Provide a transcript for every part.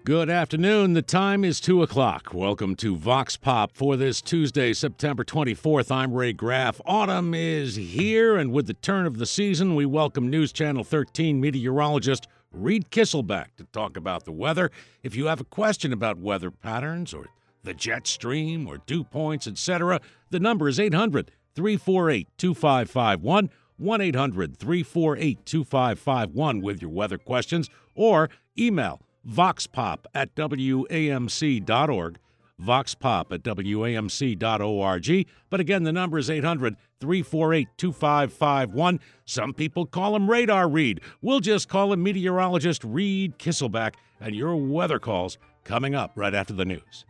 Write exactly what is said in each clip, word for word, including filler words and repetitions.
Good afternoon. The time is two o'clock. Welcome to Vox Pop for this Tuesday, September twenty-fourth. I'm Ray Graff. Autumn is here, and with the turn of the season, we welcome News Channel thirteen meteorologist Reed Kisselback to talk about the weather. If you have a question about weather patterns or the jet stream or dew points, et cetera, the number is eight hundred, three four eight, two five five one, one eight hundred, three four eight, two five five one with your weather questions, or email voxpop at W A M C dot org, voxpop at W A M C dot org. But again, the number is eight hundred, three four eight, two five five one. Some people call him Radar Reed. We'll just call him meteorologist Reed Kisselback, and your weather calls coming up right after the news.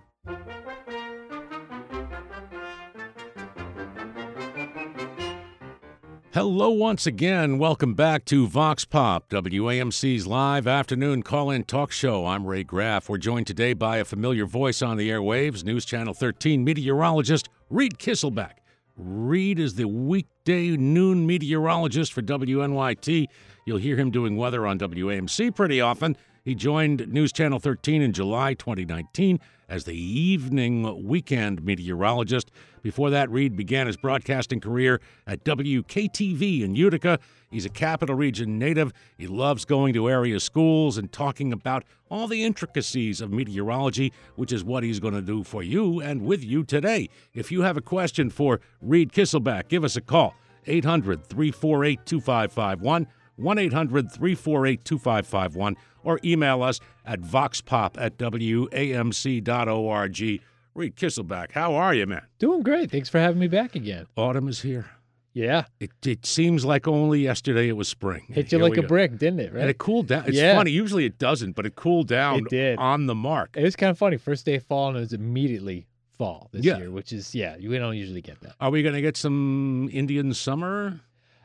Hello once again. Welcome back to Vox Pop, W A M C's live afternoon call-in talk show. I'm Ray Graff. We're joined today by a familiar voice on the airwaves, News Channel thirteen meteorologist Reed Kisselback. Reed is the weekday noon meteorologist for W N Y T. You'll hear him doing weather on W A M C pretty often. He joined News Channel thirteen in July twenty nineteen as the evening weekend meteorologist. Before that, Reed began his broadcasting career at W K T V in Utica. He's a Capital Region native. He loves going to area schools and talking about all the intricacies of meteorology, which is what he's going to do for you and with you today. If you have a question for Reed Kisselback, give us a call, eight hundred, three four eight, two five five one, one eight hundred, three four eight, two five five one, or email us at voxpop at W A M C dot org. Reed Kisselback, how are you, man? Doing great. Thanks for having me back again. Autumn is here. Yeah. It it seems like only yesterday it was spring. Hit you Here like we a go. brick, didn't it? Right? And it cooled down. It's Yeah. funny. Usually it doesn't, but it cooled down It did. on the mark. It was kind of funny. First day of fall, and it was immediately fall this Yeah. year, which is, yeah, we don't usually get that. Are we going to get some Indian summer?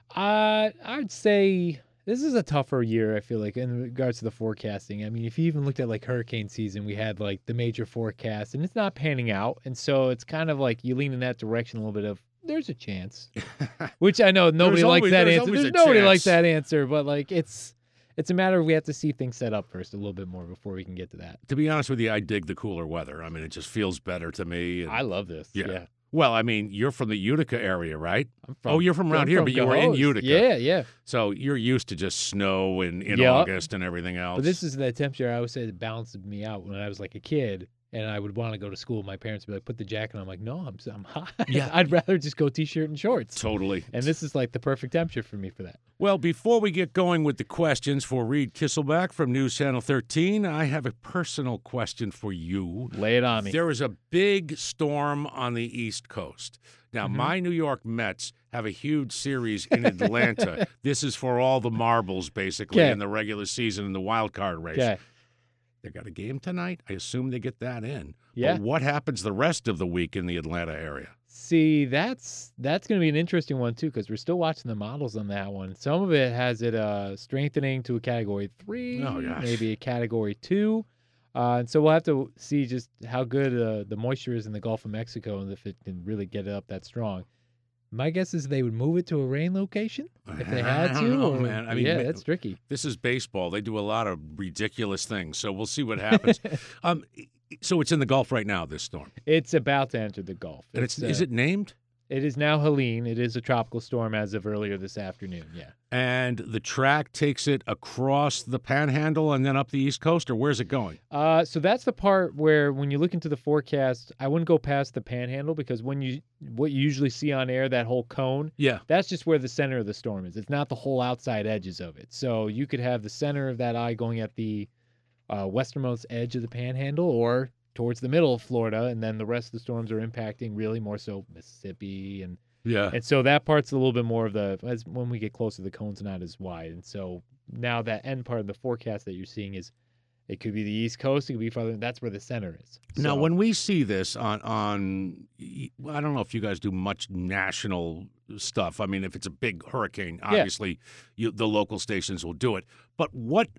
Uh, I'd say this is a tougher year, I feel like, in regards to the forecasting. I mean, if you even looked at, like, hurricane season, we had, like, the major forecast, and it's not panning out. And so it's kind of like you lean in that direction a little bit of, there's a chance. Which I know nobody There's likes always- that there's answer. always There's a nobody chance. likes that answer, but, like, it's it's a matter of we have to see things set up first a little bit more before we can get to that. To be honest with you, I dig the cooler weather. I mean, it just feels better to me. and- I love this. Yeah. yeah. Well, I mean, you're from the Utica area, right? I'm Oh, you're from around I'm here, from but you were in Cohoes. Utica. Yeah, yeah. So you're used to just snow in, in Yeah. August and everything else. But this is the temperature I always say that balanced me out when I was like a kid and I would want to go to school. My parents would be like, put the jacket on. I'm like, no, I'm, I'm hot. Yeah. I'd rather just go t-shirt and shorts. Totally. And this is like the perfect temperature for me for that. Well, before we get going with the questions for Reed Kisselback from News Channel thirteen, I have a personal question for you. Lay it on me. There is a big storm on the East Coast. Now, Mhm. my New York Mets have a huge series in Atlanta. This is for all the marbles, basically, Okay. in the regular season and the wild card race. Okay. They got a game tonight. I assume they get that in. Yeah. But what happens the rest of the week in the Atlanta area? See, that's that's going to be an interesting one, too, because we're still watching the models on that one. Some of it has it uh, strengthening to a category three, Oh, gosh. maybe a category two. Uh, and so we'll have to see just how good uh, the moisture is in the Gulf of Mexico and if it can really get it up that strong. My guess is they would move it to a rain location if they had I to. don't know, or- man. I mean, yeah, ma- that's tricky. This is baseball. They do a lot of ridiculous things, so we'll see what happens. um, so it's in the Gulf right now, this storm. It's about to enter the Gulf. And it's, uh, is it named? It is now Helene. It is a tropical storm as of earlier this afternoon. Yeah. And the track takes it across the Panhandle and then up the East Coast, or where's it going? Uh, so that's the part where when you look into the forecast, I wouldn't go past the Panhandle because when you what you usually see on air, that whole cone, Yeah. that's just where the center of the storm is. It's not the whole outside edges of it. So you could have the center of that eye going at the uh, westernmost edge of the Panhandle or towards the middle of Florida, and then the rest of the storms are impacting really more so Mississippi and Yeah. and so that part's a little bit more of the as when we get closer, the cone's not as wide, and so now that end part of the forecast that you're seeing is it could be the East Coast, it could be farther. That's where the center is. Now, So- when we see this on, on, well, I don't know if you guys do much national stuff. I mean, if it's a big hurricane, obviously you, the local stations will do it. But what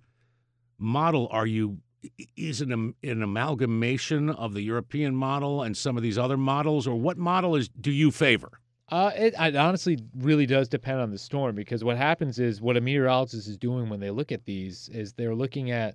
model are you, is it an, an amalgamation of the European model and some of these other models, or what model is do you favor? Uh, it, it honestly really does depend on the storm because what happens is what a meteorologist is doing when they look at these is they're looking at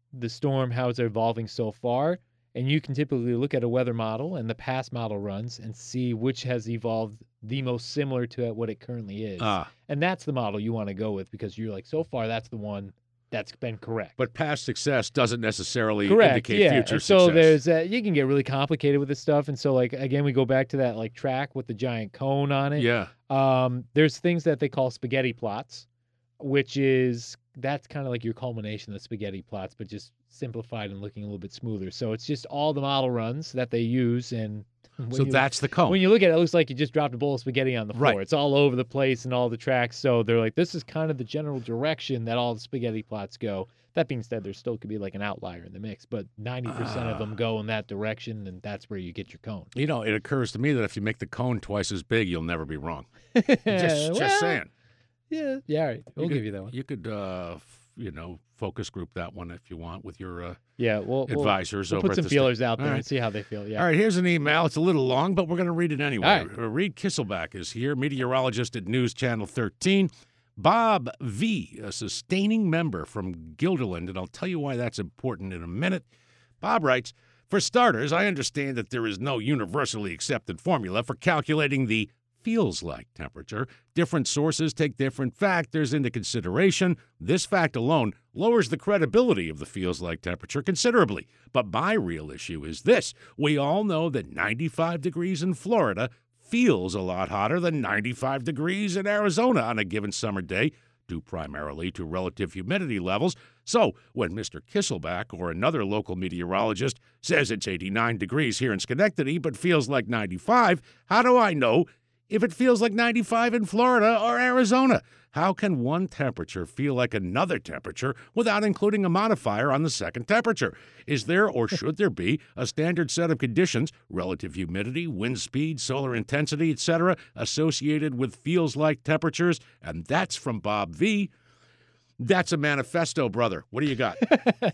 the storm, how it's evolving so far, and you can typically look at a weather model and the past model runs and see which has evolved the most similar to what it currently is. Ah. And that's the model you want to go with because you're like, so far, that's the one that's been correct. But past success doesn't necessarily Correct, indicate yeah. future And so success. there's uh, you can get really complicated with this stuff, and so like again we go back to that like track with the giant cone on it. Yeah. Um, there's things that they call spaghetti plots, which is that's kind of like your culmination of the spaghetti plots, but just simplified and looking a little bit smoother. So it's just all the model runs that they use, and when So you, that's the cone. when you look at it, it looks like you just dropped a bowl of spaghetti on the floor. Right. It's all over the place and all the tracks. So they're like, this is kind of the general direction that all the spaghetti plots go. That being said, there still could be like an outlier in the mix, but ninety percent of them go in that direction, and that's where you get your cone. You know, it occurs to me that if you make the cone twice as big, you'll never be wrong. Just, Well, just saying. Yeah, yeah, all right. We'll could, give you that one. You could, uh, f- you know, focus group that one if you want with your uh, Yeah, we'll, we'll, advisors we'll over put at some the feelers sta- out there All right. and see how they feel. Yeah. All right, here's an email. It's a little long, but we're going to read it anyway. All right. Uh, Reed Kisselback is here, meteorologist at News Channel thirteen. Bob V., a sustaining member from Guilderland, and I'll tell you why that's important in a minute. Bob writes, for starters, I understand that there is no universally accepted formula for calculating the feels-like temperature. Different sources take different factors into consideration. This fact alone lowers the credibility of the feels-like temperature considerably. But my real issue is this. We all know that ninety-five degrees in Florida feels a lot hotter than ninety-five degrees in Arizona on a given summer day, due primarily to relative humidity levels. So when Mister Kisselback or another local meteorologist says it's eighty-nine degrees here in Schenectady but feels like ninety-five, how do I know if it feels like ninety-five in Florida or Arizona? How can one temperature feel like another temperature without including a modifier on the second temperature? Is there or should there be a standard set of conditions, relative humidity, wind speed, solar intensity, et cetera, associated with feels-like temperatures? And that's from Bob V. That's a manifesto, brother. What do you got? uh,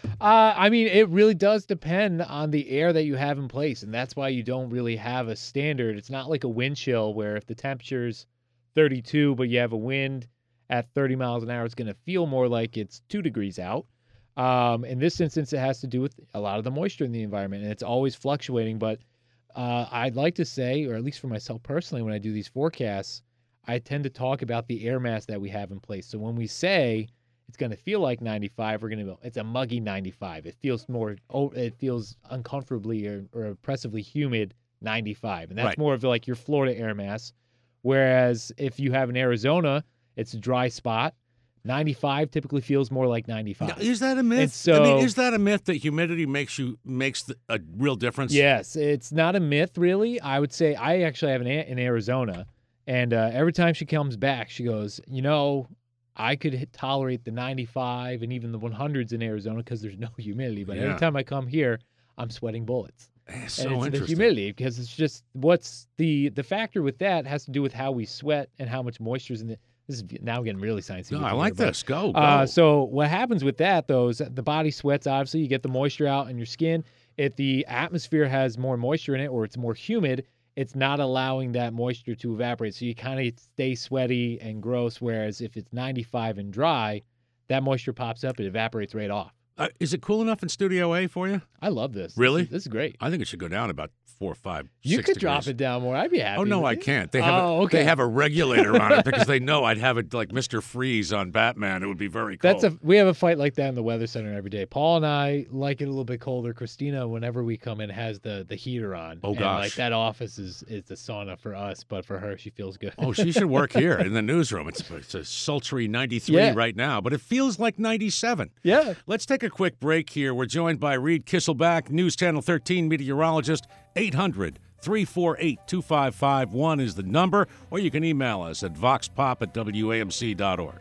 I mean, it really does depend on the air that you have in place, and that's why you don't really have a standard. It's not like a wind chill where if the temperature's thirty-two, but you have a wind at thirty miles an hour, it's going to feel more like it's two degrees out. Um, in this instance, it has to do with a lot of the moisture in the environment, and it's always fluctuating. But uh, I'd like to say, or at least for myself personally, when I do these forecasts, I tend to talk about the air mass that we have in place. So when we say it's going to feel like ninety-five, we're going to go, it's a muggy ninety-five. It feels more, oh, it feels uncomfortably or, or oppressively humid ninety-five. And that's Right. more of like your Florida air mass. Whereas if you have an Arizona, it's a dry spot. ninety-five typically feels more like ninety-five. Now, is that a myth? And so, I mean, is that a myth that humidity makes you makes the, a real difference? Yes, it's not a myth, really. I would say I actually have an aunt in Arizona, and uh, every time she comes back, she goes, you know, I could hit, tolerate the ninety-five and even the hundreds in Arizona because there's no humidity. But Yeah. every time I come here, I'm sweating bullets. It's so and it's the interesting. humidity because it's just what's the the factor with that has to do with how we sweat and how much moisture is in it. This is now getting really sciencey. No, with I you like here, but, this. Go, go. Uh, so what happens with that though is that the body sweats. Obviously, you get the moisture out in your skin. If the atmosphere has more moisture in it or it's more humid, it's not allowing that moisture to evaporate. So you kind of stay sweaty and gross. Whereas if it's ninety-five and dry, that moisture pops up, it evaporates right off. Uh, is it cool enough in Studio A for you? I love this. Really? This is, this is great. I think it should go down about four, five, You six could drop degrees. it down more. I'd be happy. Oh no, with I it. can't. They have Oh, a, okay. they have a regulator on it because they know I'd have it like Mister Freeze on Batman. It would be very cold. That's a we have a fight like that in the weather center every day. Paul and I like it a little bit colder. Christina, whenever we come in, has the the heater on. Oh, and, gosh. like that office is is the sauna for us, but for her, she feels good. Oh, she should work here in the newsroom. It's, it's a sultry ninety-three Yeah. right now, but it feels like ninety-seven. Yeah. Let's take a quick break here. We're joined by Reed Kisselback, News Channel thirteen meteorologist. eight hundred, three four eight, two five five one is the number, or you can email us at voxpop at W A M C dot org.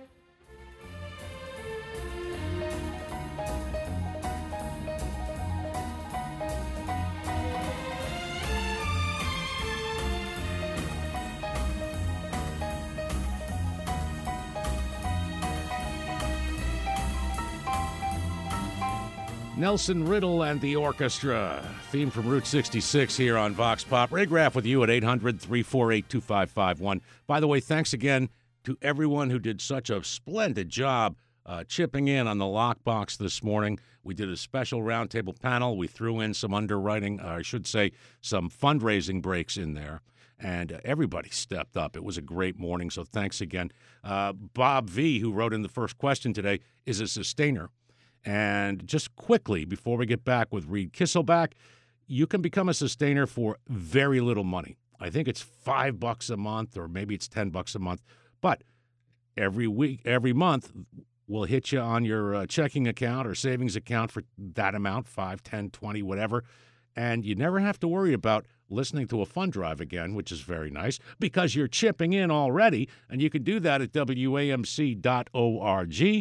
Nelson Riddle and the Orchestra. Theme from Route sixty-six here on Vox Pop. Ray Graff with you at eight hundred, three four eight, two five five one. By the way, thanks again to everyone who did such a splendid job uh, chipping in on the lockbox this morning. We did a special roundtable panel. We threw in some underwriting, uh, I should say, some fundraising breaks in there. And uh, everybody stepped up. It was a great morning, so thanks again. Uh, Bob V., who wrote in the first question today, is a sustainer. And just quickly, before we get back with Reed Kisselback, you can become a sustainer for very little money. I think it's five bucks a month, or maybe it's ten bucks a month. But every week, every month, we'll hit you on your uh, checking account or savings account for that amount, five, ten, twenty, whatever. And you never have to worry about listening to a fund drive again, which is very nice, because you're chipping in already. And you can do that at W A M C dot org,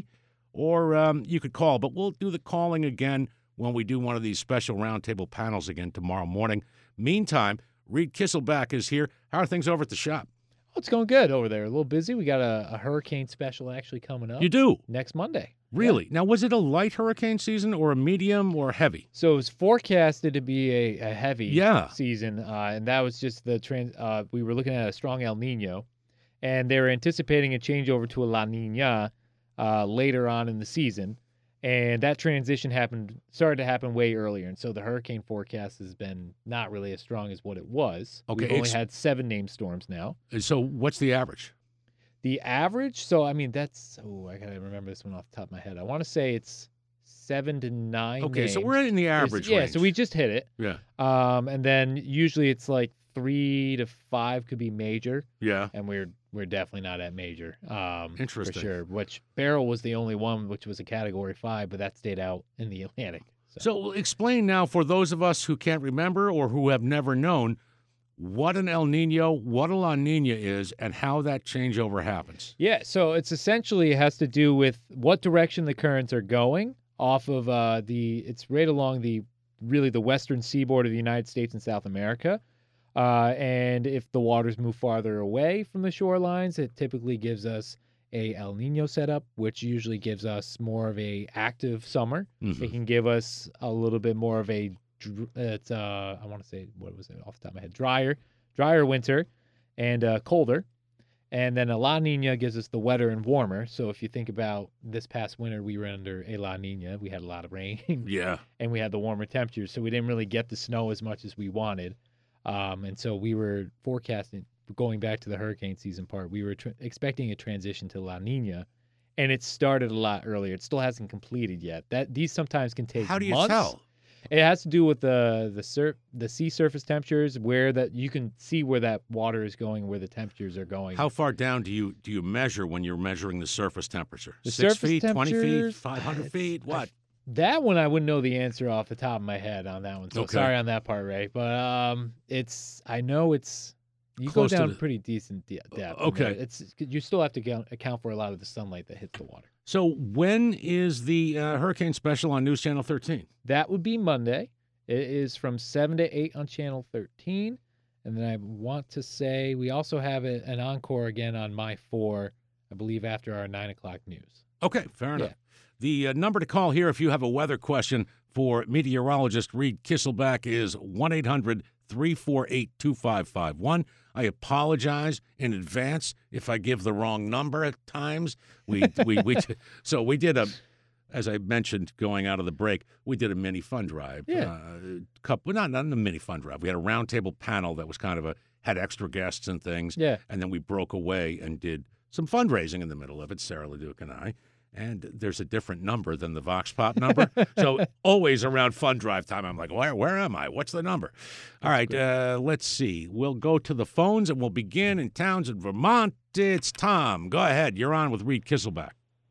or um, you could call. But we'll do the calling again when we do one of these special roundtable panels again tomorrow morning. Meantime, Reed Kisselback is here. How are things over at the shop? Oh, it's going good over there. A little busy. We got a, a hurricane special actually coming up. You do? Next Monday. Really? Yeah. Now, was it a light hurricane season or a medium or heavy? So it was forecasted to be a, a heavy yeah. season, uh, and that was just the trans. Uh, we were looking at a strong El Nino, and they were anticipating a changeover to a La Nina uh, later on in the season. And that transition happened, started to happen way earlier. And so the hurricane forecast has been not really as strong as what it was. Okay, We've only ex- had seven named storms now. So what's the average? The average, so I mean, that's, oh, I got to remember this one off the top of my head. I want to say it's seven to nine Okay, names. so we're in the average It's- Yeah, range. so we just hit it. Yeah. Um, and then usually it's like three to five could be major. Yeah. And we're we're definitely not at major. Um, Interesting. For sure. Which Beryl was the only one, which was a category five, but that stayed out in the Atlantic. So, So explain now for those of us who can't remember or who have never known what an El Nino, what a La Nina is, and how that changeover happens. yeah, so it's essentially it has to do with what direction the currents are going off of uh, the. It's right along the really the western seaboard of the United States and South America. Uh, and if the waters move farther away from the shorelines, it typically gives us a El Nino setup, which usually gives us more of a active summer. Mhm. It can give us a little bit more of a, dr- it's uh, I want to say, what was it off the top of my head? Drier, drier winter and uh, colder. And then a La Nina gives us the wetter and warmer. So if you think about this past winter, we were under a La Nina. We had a lot of rain. Yeah. And we had the warmer temperatures. So we didn't really get the snow as much as we wanted. Um, and so we were forecasting, going back to the hurricane season part, we were tr- expecting a transition to La Nina, and it started a lot earlier. It still hasn't completed yet. That these sometimes can take How do you months. tell? It has to do with the the sur- the sea surface temperatures, where that you can see where that water is going, where the temperatures are going. How far down do you do you measure when you're measuring the surface temperature? The Six surface feet, twenty feet, temperatures, five hundred it's- feet? I- What? That one I wouldn't know the answer off the top of my head on that one. So Okay. sorry on that part, Ray. But um, it's I know it's you Close to go down the- pretty decent de- depth. okay. I mean, it's you still have to account account for a lot of the sunlight that hits the water. So when is the uh, hurricane special on News Channel thirteen? That would be Monday. It is from seven to eight on Channel thirteen, and then I want to say we also have a, an encore again on My four, I believe after our nine o'clock news. Okay, fair enough. Yeah. The uh, number to call here if you have a weather question for meteorologist Reed Kisselback is one eight hundred three four eight two five five one. I apologize in advance if I give the wrong number at times. We we we so we did a, as I mentioned going out of the break, we did a mini fund drive. Yeah. Uh, couple not not a mini fund drive. We had a roundtable panel that was kind of a had extra guests and things. Yeah. And then we broke away and did some fundraising in the middle of it, Sarah LeDuc and I. And there's a different number than the Vox Pop number. So always around fund drive time, I'm like, where where am I? What's the number? All right, uh, let's see. We'll go to the phones, and we'll begin in Townsend, Vermont. It's Tom. Go ahead. You're on with Reed Kisselback.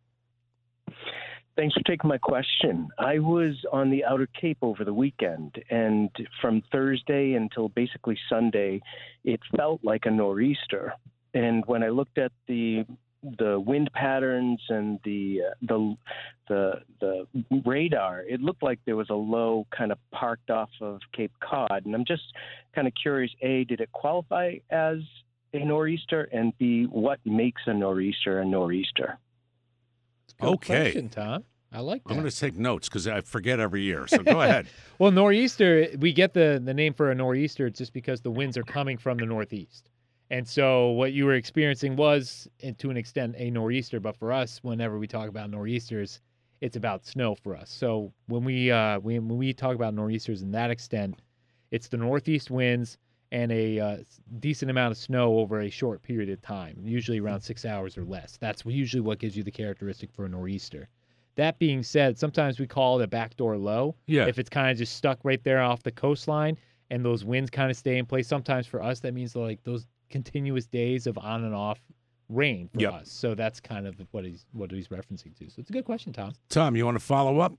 Thanks for taking my question. I was on the Outer Cape over the weekend, and from Thursday until basically Sunday, it felt like a nor'easter. And when I looked at the the wind patterns and the uh, the the the radar, it looked like there was a low kind of parked off of Cape Cod. And I'm just kind of curious: A, did it qualify as a nor'easter? And B, what makes a nor'easter a nor'easter? Good Okay. question, Tom. I like that. I'm going to take notes because I forget every year. So go ahead. Well, nor'easter, we get the, the name for a nor'easter. It's just because the winds are coming from the northeast. And so what you were experiencing was, and to an extent, a nor'easter. But for us, whenever we talk about nor'easters, it's about snow for us. So when we uh, we, when we talk about nor'easters in that extent, it's the northeast winds and a uh, decent amount of snow over a short period of time, usually around six hours or less. That's usually what gives you the characteristic for a nor'easter. That being said, sometimes we call it a backdoor low. Yeah. If it's kind of just stuck right there off the coastline and those winds kind of stay in place. Sometimes for us, that means like those continuous days of on and off rain for Yep. us. So that's kind of what he's what he's referencing to. So it's a good question, Tom. Tom, you want to follow up?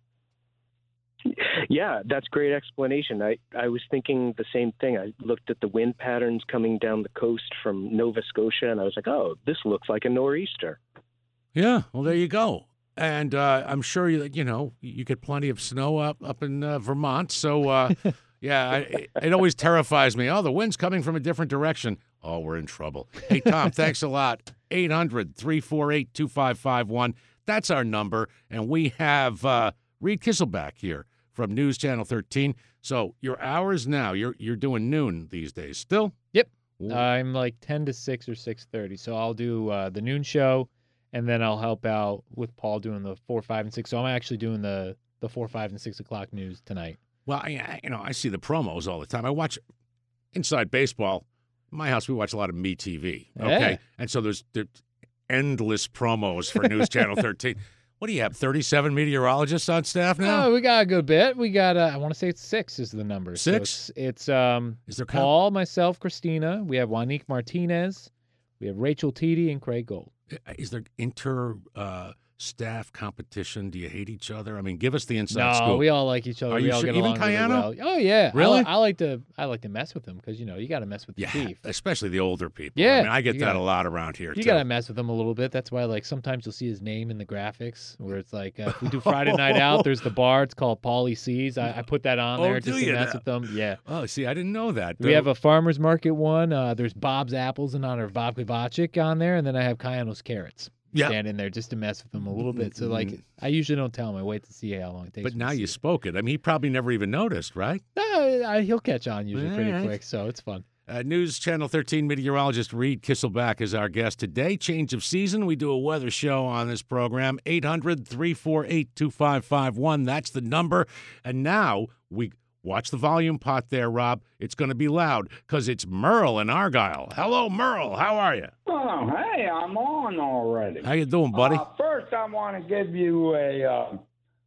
Yeah, that's great explanation. I, I was thinking the same thing. I looked at the wind patterns coming down the coast from Nova Scotia, and I was like, oh, this looks like a nor'easter. Yeah. Well, there you go. And uh, I'm sure you you know you get plenty of snow up up in uh, Vermont. So uh, yeah, I, it always terrifies me. Oh, the wind's coming from a different direction. Oh, we're in trouble. Hey, Tom, thanks a lot. eight hundred, three four eight, two five five one. That's our number. And we have uh, Reed Kisselback here from News Channel thirteen. So your hours now, you're you're doing noon these days still? Yep. Ooh. I'm like ten to six or six thirty. So I'll do uh, the noon show, and then I'll help out with Paul doing the four, five, and six. So I'm actually doing the the four, five, and six o'clock news tonight. Well, I, I- you know, I see the promos all the time. I watch Inside Baseball. In my house, we watch a lot of MeTV. Okay, Yeah. and so there's, there's endless promos for News Channel thirteen. What do you have? thirty-seven meteorologists on staff now? Oh, we got a good bit. We got, uh, I want to say it's six is the number. So Six? it's, it's um, Is there count? Paul, myself, Christina. We have Juanique Martinez. We have Rachel Teedy and Craig Gold. Is there inter uh, staff competition? Do you hate each other? I mean, give us the inside No, scoop. we all like each other. Are we you all sure? get Even along really Cayano? well. Oh yeah, I Really? li- I, like to I like to mess with them because you know you got to mess with the yeah, chief. especially the older people. Yeah, I mean, I get you that gotta- a lot around here You too. got to mess with them a little bit. That's why like sometimes you'll see his name in the graphics where it's like uh, if we do Friday Night Out, there's the bar. It's called Paulie C's. I, I put that on Oh, there do just to you mess now? with them. Yeah. Oh, see, I didn't know that. We have a farmer's market one. Uh, there's Bob's Apples in honor of Bob Kovacic on there, and then I have Kayano's Carrots. Yeah. Stand in there just to mess with them a little bit. So like Mm. I usually don't tell him. I wait to see how long it takes. But him now to you see it. spoke it. I mean, he probably never even noticed, right? No, I, he'll catch on usually pretty All right. quick, so it's fun. Uh, News Channel thirteen meteorologist Reed Kisselback is our guest today. Change of season. We do a weather show on this program. eight hundred, three four eight, two five five one. That's the number. And now we watch the volume pot there, Rob. It's going to be loud because it's Merle in Argyle. Hello, Merle. How are you? Oh, hey, I'm on already. How you doing, buddy? Uh, first, I want to give you a uh,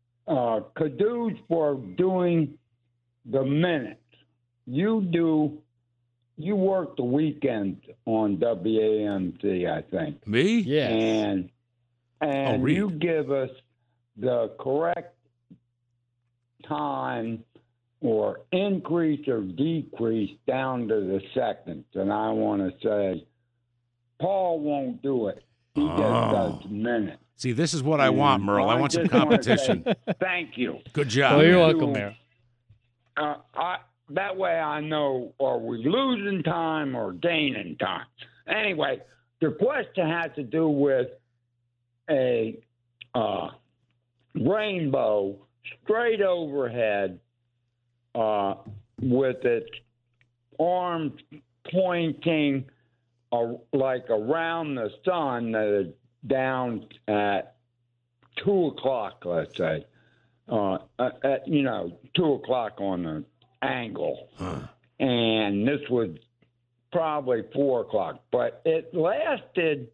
uh, kudos for doing the minutes. You do, you work the weekend on W A M C, I think, Me? Yes. and and Reed. you give us the correct time or increase or decrease down to the seconds. And I want to say, Paul won't do it. He just Oh. does minutes. See, this is what I want, Merle. I want some just wanna competition. say Thank you. Good job. Well, you're man. welcome, Mayor. Uh, I, that way I know, are we losing time or gaining time? Anyway, the question has to do with a uh, rainbow straight overhead uh, with its arms pointing uh, like around the sun that is down at two o'clock, let's say. Uh, at, at, you know, two o'clock on the angle. Huh. And this was probably four o'clock. But it lasted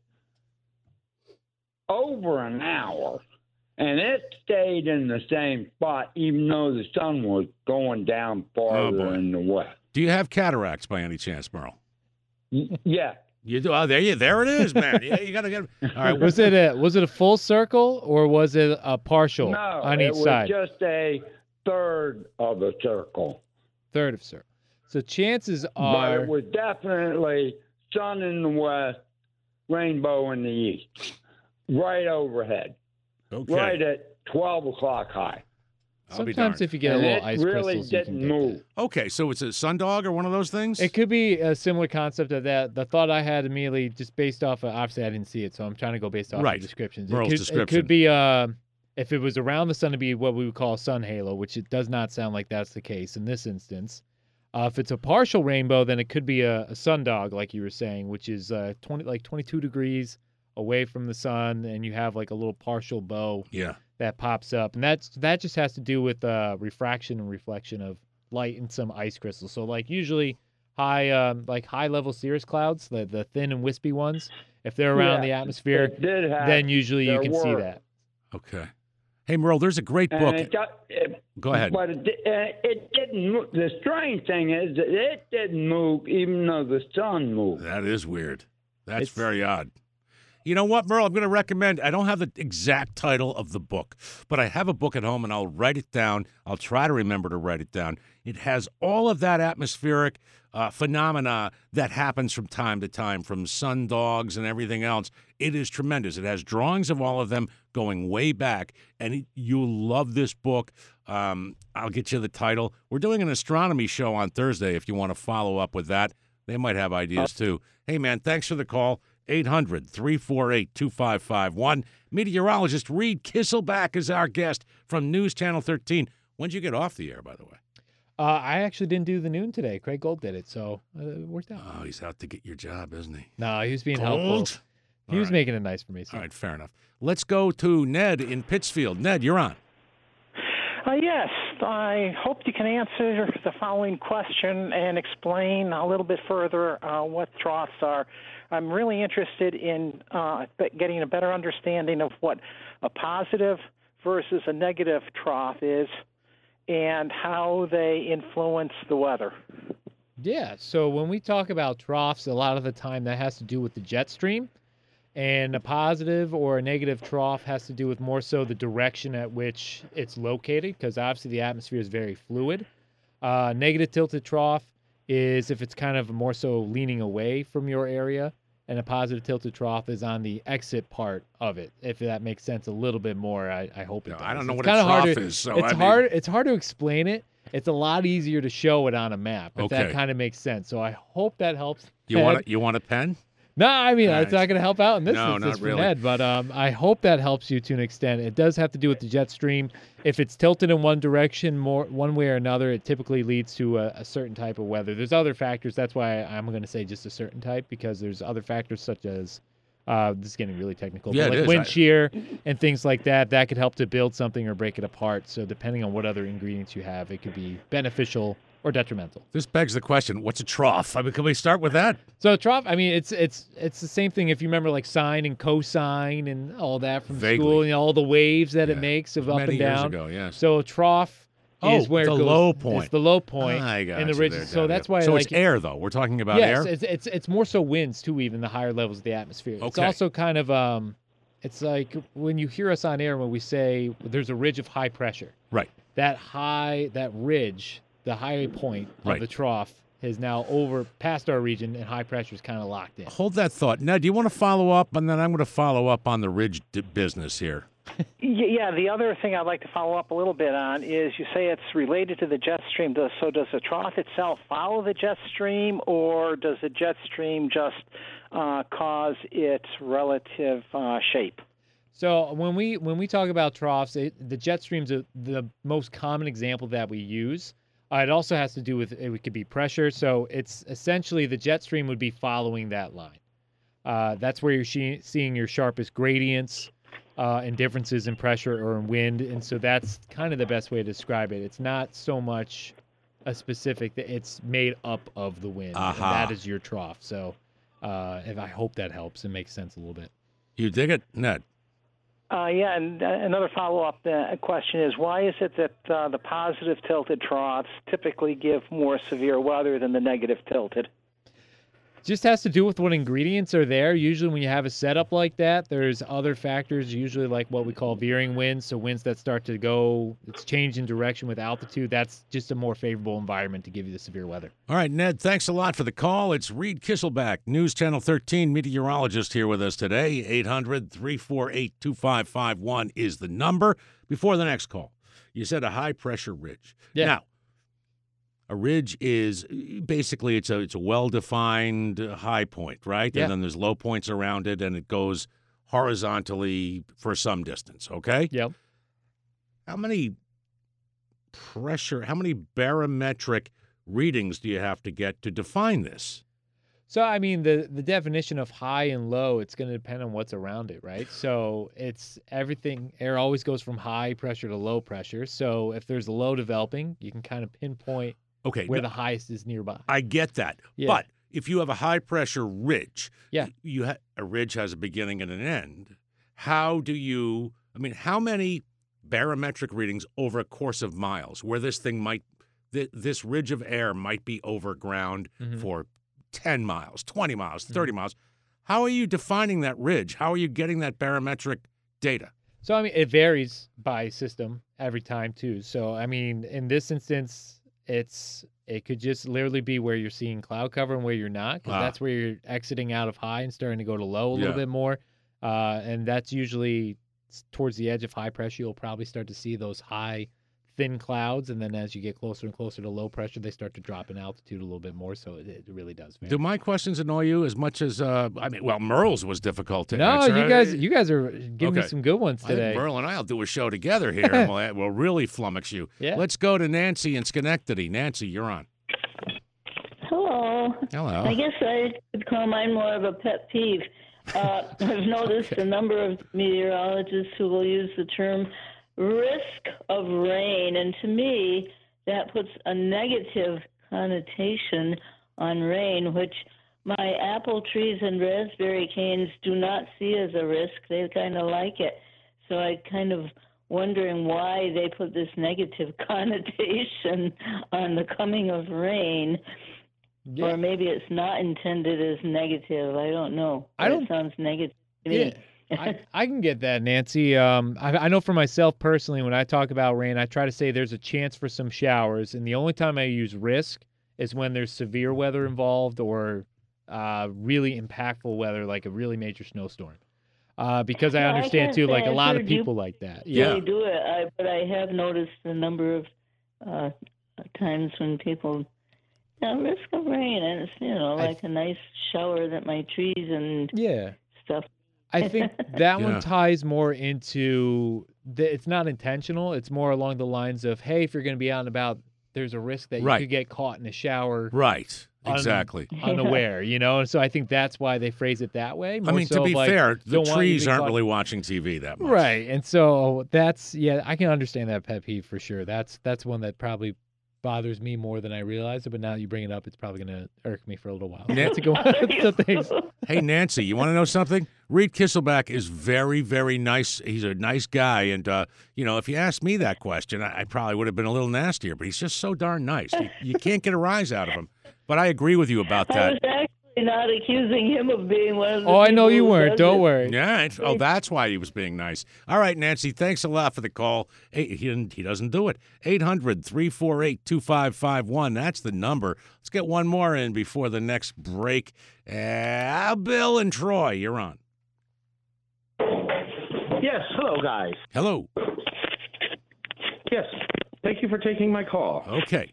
over an hour. And it stayed in the same spot, even though the sun was going down farther boy. in the west. Do you have cataracts by any chance, Merle? Y- Yeah. You do. Oh, there you. There it is, man. Yeah, you gotta get. All right. Was it a was it a full circle or was it a partial No, on it each was side? just a third of a circle. Third of circle. So chances But are it was definitely sun in the west, rainbow in the east, right overhead, Okay. right at twelve o'clock high. I'll be sometimes darned. if you get And a little it ice really crystals, you can didn't get move. Okay, so it's a sundog or one of those things. that. It could be a similar concept of that. The thought I had immediately, just based off of, obviously I didn't see it, so I'm trying to go based off Right. of descriptions. Merle's it could, description. It could be, uh, if it was around the sun, to be what we would call a sun halo, which it does not sound like that's the case in this instance. Uh, if it's a partial rainbow, then it could be a, a sundog, like you were saying, which is uh, twenty like twenty-two degrees away from the sun, and you have like a little partial bow Yeah. that pops up, and that's that just has to do with uh, refraction and reflection of light in some ice crystals. So like usually high um, like high level cirrus clouds, the the thin and wispy ones, if they're around Yeah, the atmosphere, it did have, then usually you there can see were. that. Okay. Hey, Merle, there's a great And book. it got- it- Go ahead. But it, di- uh, it didn't move. The strange thing is that it didn't move even though the sun moved. That is weird. That's It's- very odd. You know what, Merle? I'm going to recommend. I don't have the exact title of the book, but I have a book at home, and I'll write it down. I'll try to remember to write it down. It has all of that atmospheric uh, phenomena that happens from time to time, from sundogs and everything else. It is tremendous. It has drawings of all of them going way back, and it, you'll love this book. Um, I'll get you the title. We're doing an astronomy show on Thursday if you want to follow up with that. They might have ideas, too. Hey, man, thanks for the call. eight hundred, three four eight, two five five one. Meteorologist Reed Kisselback is our guest from News Channel thirteen. When'd you get off the air, by the way? Uh, I actually didn't do the noon today. Craig Gold did it, so uh, it worked out. Oh, he's out to get your job, isn't he? No, he was being helpful. Gold? He All was right. making it nice for me. So. All right, fair enough. Let's go to Ned in Pittsfield. Ned, you're on. Uh, yes, I hope you can answer the following question and explain a little bit further uh, what troughs are. I'm really interested in uh, getting a better understanding of what a positive versus a negative trough is and how they influence the weather. Yeah, so when we talk about troughs, a lot of the time that has to do with the jet stream. And a positive or a negative trough has to do with more so the direction at which it's located, because obviously the atmosphere is very fluid. Uh, negative tilted trough is if it's kind of more so leaning away from your area, and a positive tilted trough is on the exit part of it. If that makes sense a little bit more, I, I hope it No, does. I don't know It's what a kinda hard trough to- is, so it's I mean- hard. It's hard to explain it. It's a lot easier to show it on a map. If Okay. that kind of makes sense. So I hope that helps. You Ted. want a, you want a pen? No, I mean, All it's right. not going to help out in this No, instance not for really. Ned, but um, I hope that helps you to an extent. It does have to do with the jet stream. If it's tilted in one direction, more one way or another, it typically leads to a, a certain type of weather. There's other factors. That's why I'm going to say just a certain type, because there's other factors such as, uh, this is getting really technical, Yeah, but it like is. wind I- shear and things like that, that could help to build something or break it apart. So depending on what other ingredients you have, it could be beneficial or detrimental. This begs the question, what's a trough? I mean, can we start with that? So trough, I mean, it's it's it's the same thing if you remember like sine and cosine and all that from Vaguely. school and all the waves that Yeah. it makes of up Many and years down. ago, yes. So a trough Oh, is where the it goes, low point. It's the low point I got in the you ridges. there, So Dad, that's yeah. why So like it's air, though. We're talking about yes, air? it's it's it's more so winds too, even the higher levels of the atmosphere. It's Okay. also kind of um, it's like when you hear us on air when we say there's a ridge of high pressure. Right. That high, that ridge, the high point of Right. the trough is now over past our region, and high pressure is kind of locked in. Hold that thought. Ned, do you want to follow up? And then I'm going to follow up on the ridge d- business here. Y- Yeah, the other thing I'd like to follow up a little bit on is you say it's related to the jet stream. Does, so does the trough itself follow the jet stream, or does the jet stream just uh, cause its relative uh, shape? So when we when we talk about troughs, it, the jet streams are the most common example that we use. Uh, it also has to do with it could be pressure. So it's essentially the jet stream would be following that line. Uh, that's where you're she- seeing your sharpest gradients uh, and differences in pressure or in wind. And so that's kind of the best way to describe it. It's not so much a specific, it's made up of the wind. And Aha. that is your trough. So uh, if I hope that helps and makes sense a little bit. You dig it, Ned? Uh, yeah, and uh, another follow-up uh, question is, why is it that uh, the positive tilted troughs typically give more severe weather than the negative tilted? Just has to do with what ingredients are there. Usually when you have a setup like that, there's other factors, usually like what we call veering winds. So winds that start to go, it's changed in direction with altitude. That's just a more favorable environment to give you the severe weather. All right, Ned, thanks a lot for the call. It's Reed Kisselback, News Channel thirteen meteorologist here with us today. eight hundred, three four eight, two five five one is the number. Before the next call, you said a high-pressure ridge. Yeah. Now, a ridge is basically it's a it's a well-defined uh, high point, right? Yeah. And then there's low points around it, and it goes horizontally for some distance, okay? Yep. How many pressure, how many barometric readings do you have to get to define this? So, I mean, the, the definition of high and low, it's going to depend on what's around it, right? So it's everything, air always goes from high pressure to low pressure. So if there's a low developing, you can kind of pinpoint Okay, where no, the highest is nearby. I get that. Yeah. But if you have a high-pressure ridge, Yeah. you ha- a ridge has a beginning and an end. How do you, I mean, how many barometric readings over a course of miles where this thing might, th- this ridge of air might be over ground Mhm. for ten miles, twenty miles, thirty miles. How are you defining that ridge? How are you getting that barometric data? So, I mean, it varies by system every time, too. So, I mean, in this instance, it's it could just literally be where you're seeing cloud cover and where you're not, because Ah. that's where you're exiting out of high and starting to go to low a Yeah. little bit more. Uh, and that's usually s- towards the edge of high pressure. You'll probably start to see those high, thin clouds. And then as you get closer and closer to low pressure, they start to drop in altitude a little bit more. So it, it really does vary. Do my questions annoy you as much as, uh, I mean, well, Merle's was difficult to No, answer. you guys, you guys are giving me Okay. some good ones I think today. Merle and I will do a show together here, and we'll, we'll really flummox you. Yeah. Let's go to Nancy in Schenectady. Nancy, you're on. Hello. Hello. I guess I could call mine more of a pet peeve. Uh, I've noticed a number of meteorologists who will use the term risk of rain, and to me, that puts a negative connotation on rain, which my apple trees and raspberry canes do not see as a risk. They kind of like it. So I kind of wondering why they put this negative connotation on the coming of rain. Yeah. Or maybe it's not intended as negative. I don't know. I don't- That sounds negative to me. Yeah, I, I can get that, Nancy. Um, I, I know for myself personally, when I talk about rain, I try to say there's a chance for some showers, and the only time I use risk is when there's severe weather involved or uh, really impactful weather, like a really major snowstorm. Uh, because I Yeah, I understand can't too, say like a I've lot of heard you people like that. Yeah. They do it, I, but I have noticed a number of uh, times when people, you know, risk of rain, and it's, you know, I- like a nice shower that my trees and Yeah. stuff. I think that Yeah. one ties more into the, it's not intentional. It's more along the lines of, hey, if you're going to be out and about, there's a risk that you Right. could get caught in a shower Right. Un- Exactly. unaware, you know? And so I think that's why they phrase it that way. I more mean, so to be of like, fair, the don't want you to trees be aren't caught- really watching T V that much. Right. And so that's, yeah, I can understand that pet peeve for sure. That's that's one that probably bothers me more than I realized. But now that you bring it up, it's probably going to irk me for a little while. Yeah. To go on to things. Hey, Nancy, you want to know something? Reed Kisselback is very, very nice. He's a nice guy. And, uh, you know, if you asked me that question, I, I probably would have been a little nastier, but he's just so darn nice. You, you can't get a rise out of him. But I agree with you about I that. was actually not accusing him of being one of the Oh, I know people you who weren't. does Don't it. worry. Yeah. It's, oh, that's why he was being nice. All right, Nancy, thanks a lot for the call. Hey, he, didn't, he doesn't do it. eight hundred, three four eight, two five five one. That's the number. Let's get one more in before the next break. Uh, Bill and Troy, you're on. Yes, hello, guys. Hello. Yes, thank you for taking my call. Okay.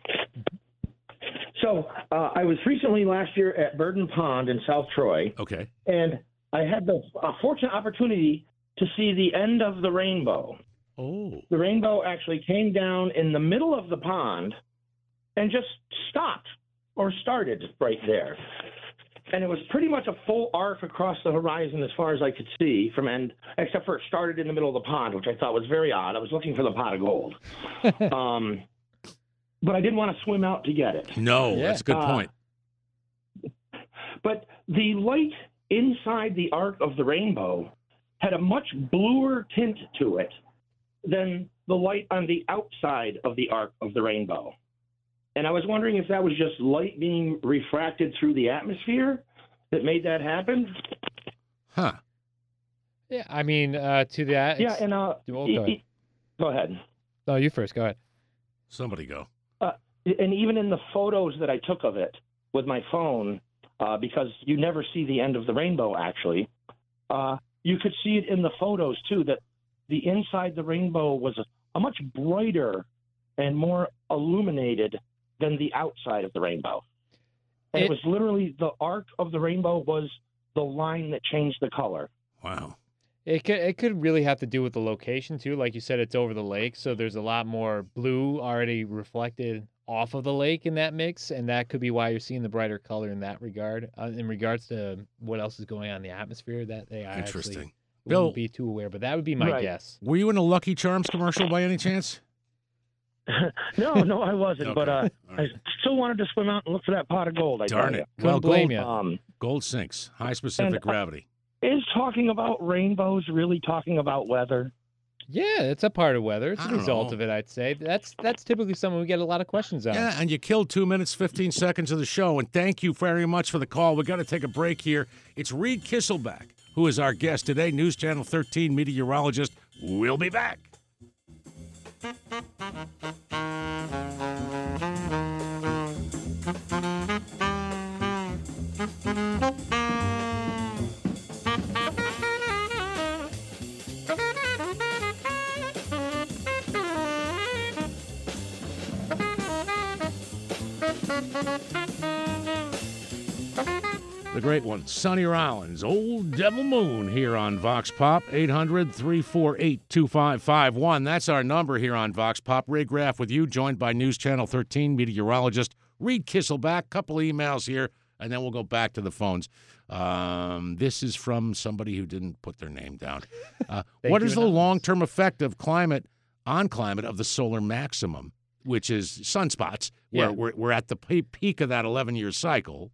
So, uh, I was recently last year at Burden Pond in South Troy, Okay. and I had the uh, fortunate opportunity to see the end of the rainbow. Oh. The rainbow actually came down in the middle of the pond and just stopped or started right there. And it was pretty much a full arc across the horizon as far as I could see from end, except for it started in the middle of the pond, which I thought was very odd. I was looking for the pot of gold. um, but I didn't want to swim out to get it. No, Yeah. that's a good Uh, point. But the light inside the arc of the rainbow had a much bluer tint to it than the light on the outside of the arc of the rainbow. And I was wondering if that was just light being refracted through the atmosphere that made that happen. Huh. Yeah, I mean, uh, to that. Yeah, it's- and uh, Well, e- go ahead. e- go ahead. No, you first. Go ahead. Somebody go. And even in the photos that I took of it with my phone, uh, because you never see the end of the rainbow, actually, uh, you could see it in the photos, too, that the inside the rainbow was a, a much brighter and more illuminated than the outside of the rainbow. And it, It- was literally the arc of the rainbow was the line that changed the color. Wow. It could it could really have to do with the location too. Like you said, it's over the lake, so there's a lot more blue already reflected off of the lake in that mix, and that could be why you're seeing the brighter color in that regard. Uh, in regards to what else is going on in the atmosphere, that they I Interesting. actually Bill, wouldn't be too aware, but that would be my Right. guess. were you in a Lucky Charms commercial by any chance? no, no, I wasn't. But uh, Okay. All I right. still wanted to swim out and look for that pot of gold. I Darn tell it. Couldn't Well, blame gold, ya. Um, gold sinks, high specific And, uh, gravity. is talking about rainbows really talking about weather? Yeah, it's a part of weather. It's I a don't result know. of it, I'd say. That's that's typically something we get a lot of questions on. Yeah, and you killed two minutes, fifteen seconds of the show. And thank you very much for the call. we got to take a break here. It's Reed Kisselback, who is our guest today, News Channel thirteen meteorologist. We'll be back. The great one, Sunny Rollins, Old Devil Moon here on Vox Pop, eight hundred, three four eight, two five five one. That's our number here on Vox Pop. Ray Graff with you, joined by News Channel thirteen meteorologist Reed Kisselback. Couple emails here, and then we'll go back to the phones. Um, this is from somebody who didn't put their name down. Uh, Thank what you, is the Anonymous. long-term effect of climate on climate of the solar maximum, which is sunspots, where Yeah. we're, we're at the pe- peak of that eleven-year cycle?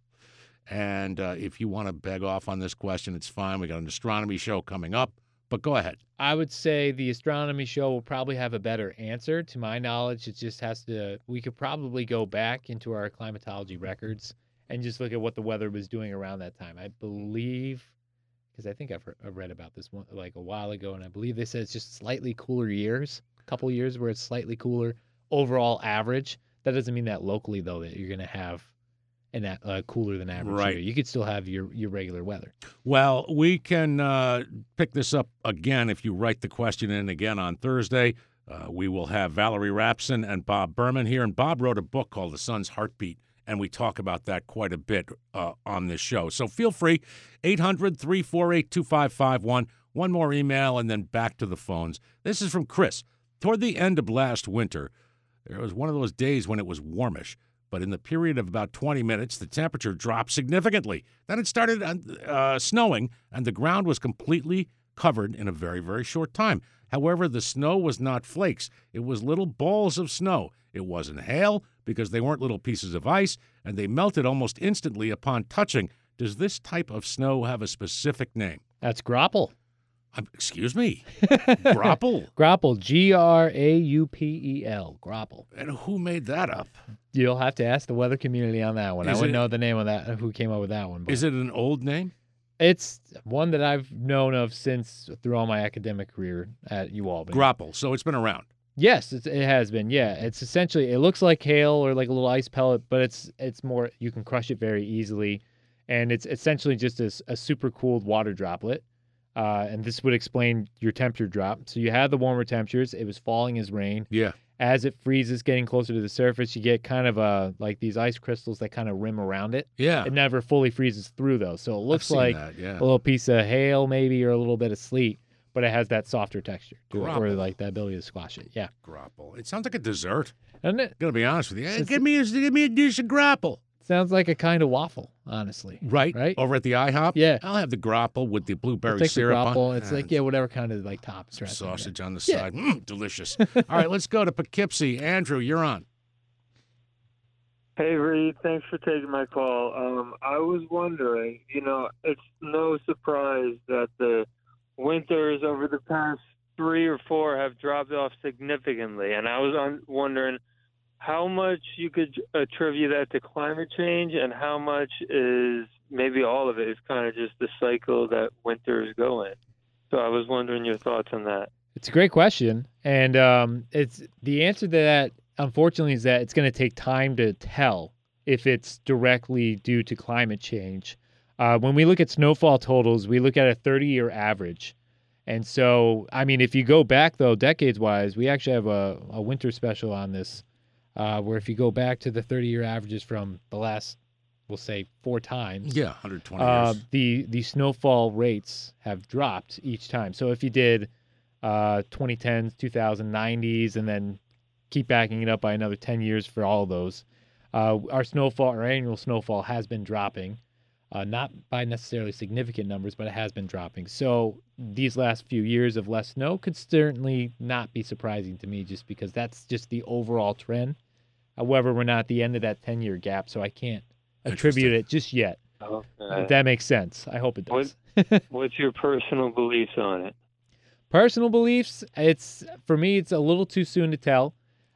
And uh, if you want to beg off on this question, it's fine. We got an astronomy show coming up, but go ahead. I would say the astronomy show will probably have a better answer. To my knowledge, it just has to, we could probably go back into our climatology records and just look at what the weather was doing around that time. I believe, because I think I've, heard, I've read about this one like a while ago, and I believe they said it's just slightly cooler years, a couple years where it's slightly cooler overall average. That doesn't mean that locally, though, that you're going to have an a uh, cooler than average Right. year. You could still have your, your regular weather. Well, we can uh, pick this up again if you write the question in again on Thursday. Uh, we will have Valerie Rapson and Bob Berman here, and Bob wrote a book called The Sun's Heartbeat, and we talk about that quite a bit uh, on this show. So feel free, eight hundred, three four eight, two five five one. One more email, and then back to the phones. This is from Chris. Toward the end of last winter, there was one of those days when it was warmish, but in the period of about twenty minutes, the temperature dropped significantly. Then it started uh, snowing, and the ground was completely covered in a very, very short time. However, the snow was not flakes. It was little balls of snow. It wasn't hail because they weren't little pieces of ice, and they melted almost instantly upon touching. Does this type of snow have a specific name? That's grapple. Um, excuse me? Grapple? Grapple, G R A U P E L, grapple. And who made that up? You'll have to ask the weather community on that one. Is I wouldn't it- know the name of that, who came up with that one. But Is it an old name? it's one that I've known of since through all my academic career at UAlbany. Grapple. So it's been around. Yes, it's, it has been. Yeah, it's essentially, it looks like hail or like a little ice pellet, but it's it's more, you can crush it very easily, and it's essentially just a, s- a super cooled water droplet. Uh, and this would explain your temperature drop. So you had the warmer temperatures. It was falling as rain. Yeah. As it freezes, getting closer to the surface, you get kind of a like these ice crystals that kind of rim around it. Yeah. It never fully freezes through though, so it I've looks seen like that, yeah. a little piece of hail maybe or a little bit of sleet, but it has that softer texture to it, or Grapple. like the ability to squash it. Yeah, Grapple. It sounds like a dessert. and it Gonna be honest with you. Hey, It's- give me a, give me a dish of grapple. sounds like a kind of waffle, honestly. Right. Right? Over at the IHOP. Yeah. I'll have the grapple with the blueberry Take the syrup on. grapple. It's Ah, like yeah, whatever kind of like top some dressing, yeah. sausage on the Yeah. side. Mm, delicious. All right, let's go to Poughkeepsie. Andrew, you're on. Hey, Reed, thanks for taking my call. Um, I was wondering, you know, it's no surprise that the winters over the past three or four have dropped off significantly, and I was on, wondering how much you could attribute that to climate change and how much is maybe all of it is kind of just the cycle that winters go in. So I was wondering your thoughts on that. It's a great question, and um, it's the answer to that. Unfortunately, is that it's going to take time to tell if it's directly due to climate change. Uh, when we look at snowfall totals, we look at a thirty-year average. And so, I mean, if you go back, though, decades-wise, we actually have a, a winter special on this, uh, where if you go back to the thirty-year averages from the last, we'll say, four times, Yeah, one hundred twenty uh, years. the, the snowfall rates have dropped each time. So if you did uh, twenty tens, two thousand nineties, and then keep backing it up by another ten years for all of those. Uh, our snowfall, our annual snowfall has been dropping, uh, not by necessarily significant numbers, but it has been dropping. So these last few years of less snow could certainly not be surprising to me, just because that's just the overall trend. However, we're not at the end of that ten-year gap, so I can't attribute it just yet. Okay. If that makes sense. I hope it does. What, what's your personal beliefs on it? Personal beliefs, it's for me, it's a little too soon to tell.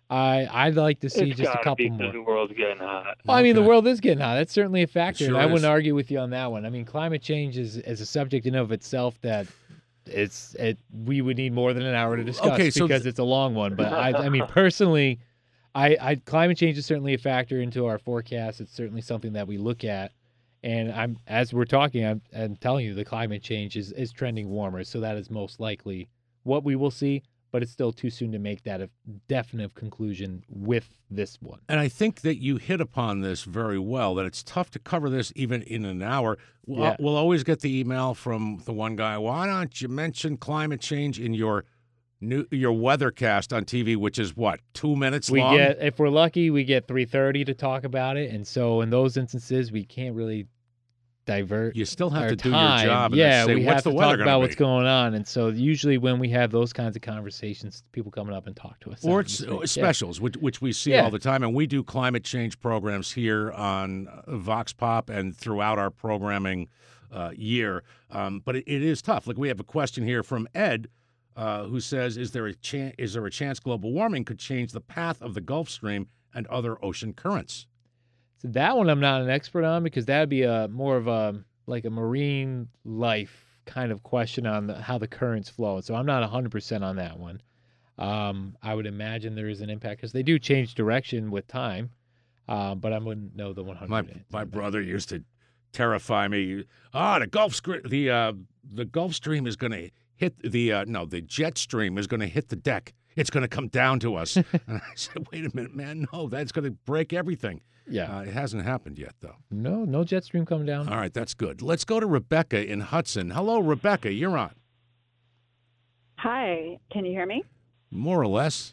I I'd like to see It's just a gotta couple be more. 'cause the world's getting hot. Well, I mean, the Okay. world is getting hot. That's certainly a factor, It and sure I wouldn't is. argue with you on that one. I mean, climate change is, is a subject in and of itself that it's it we would need more than an hour to discuss Okay, so because th- it's a long one. But I I mean, personally, I, I climate change is certainly a factor into our forecast. It's certainly something that we look at. And I'm as we're talking, I'm, I'm telling you the climate change is, is trending warmer, so that is most likely what we will see. But it's still too soon to make that a definite conclusion with this one. And I think that you hit upon this very well, that it's tough to cover this even in an hour. We'll, Yeah. we'll always get the email from the one guy, why don't you mention climate change in your new your weathercast on T V, which is what, two minutes We long? get, if we're lucky, we get three thirty to talk about it, and so in those instances, we can't really divert. You still have our to do time. your job and Yeah, then say, we what's have the to weather talk gonna about be? what's going on, and so usually when we have those kinds of conversations, people coming up and talk to us. Or That's it's the thing. Yeah. specials, which, which we see Yeah. all the time. And we do climate change programs here on uh, Vox Pop and throughout our programming uh, year. Um, but it, it is tough. Like we have a question here from Ed, uh, who says, is there a chance is there a chance global warming could change the path of the Gulf Stream and other ocean currents? So that one I'm not an expert on because that would be a more of a like a marine life kind of question on the, how the currents flow. So I'm not one hundred percent on that one. Um, I would imagine there is an impact because they do change direction with time, uh, but I wouldn't know the one hundred. My my brother used to terrify me. Ah, the Gulf Stream, the uh, the Gulf Stream is going to hit the uh, no, the jet stream is going to hit the deck. It's going to come down to us. And I said, wait a minute, man, no, that's going to break everything. Yeah. Uh, it hasn't happened yet, though. No, no jet stream coming down. All right, that's good. Let's go to Rebecca in Hudson. Hello, Rebecca. You're on. Hi, can you hear me? More or less.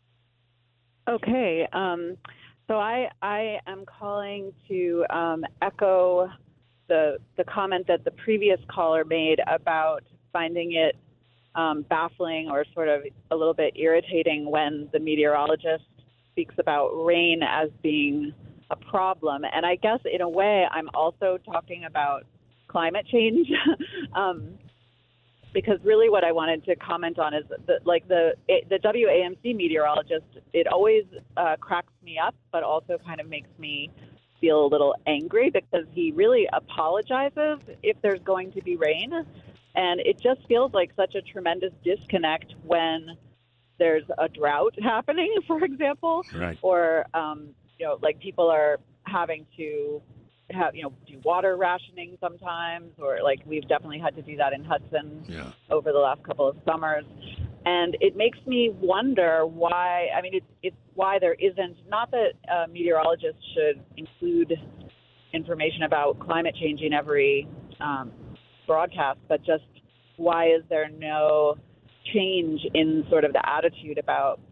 Okay. Um, so I I am calling to um, echo the the comment that the previous caller made about finding it um, baffling or sort of a little bit irritating when the meteorologist speaks about rain as being a problem. And I guess in a way, I'm also talking about climate change. um, because really what I wanted to comment on is that, like, the the W A M C meteorologist, it always uh, cracks me up, but also kind of makes me feel a little angry because he really apologizes if there's going to be rain. And it just feels like such a tremendous disconnect when there's a drought happening, for example, Right. or, um, you know, like people are having to have, you know, do water rationing sometimes, or like we've definitely had to do that in Hudson Yeah. over the last couple of summers. And it makes me wonder why, I mean, it's, it's why there isn't, not that uh, meteorologists should include information about climate change in every um, broadcast, but just why is there no change in sort of the attitude about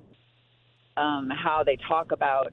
um, how they talk about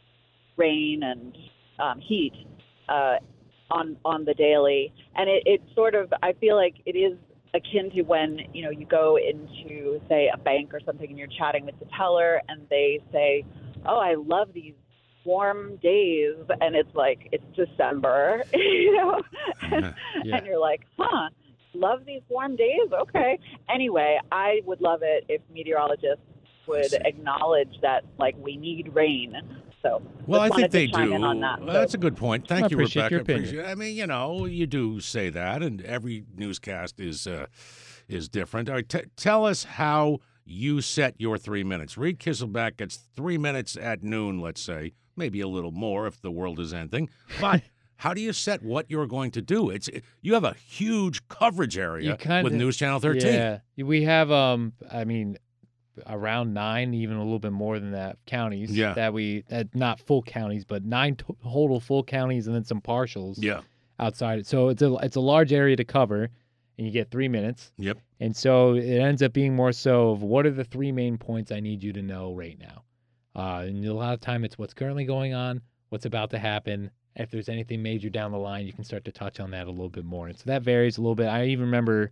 rain and um, heat uh, on on the daily. And it, it sort of, I feel like it is akin to when, you know, you go into, say, a bank or something and you're chatting with the teller and they say, oh, I love these warm days. And it's like, it's December, you know, and, Yeah. and you're like, huh, love these warm days? Okay. Anyway, I would love it if meteorologists would acknowledge that, like, we need rain. So Well, I just think wanted to they chime do. in on that. Well, So- that's a good point. Thank I you, appreciate Rebecca. your opinion. Appreciate- I mean, you know, you do say that, and every newscast is uh, is different. All right, t- tell us how you set your three minutes. Reed Kisselback gets three minutes at noon, let's say, maybe a little more if the world is ending. But how do you set what you're going to do? It's you have a huge coverage area You kinda- with News Channel thirteen. Yeah, we have. Um, I mean, around nine, even a little bit more than that, counties. Yeah. That we, that not full counties, but nine to- total full counties, and then some partials. Yeah. Outside. So it's a it's a large area to cover, and you get three minutes. Yep. And so it ends up being more so of what are the three main points I need you to know right now. Uh, and a lot of time it's what's currently going on, what's about to happen. If there's anything major down the line, you can start to touch on that a little bit more. And so that varies a little bit. I even remember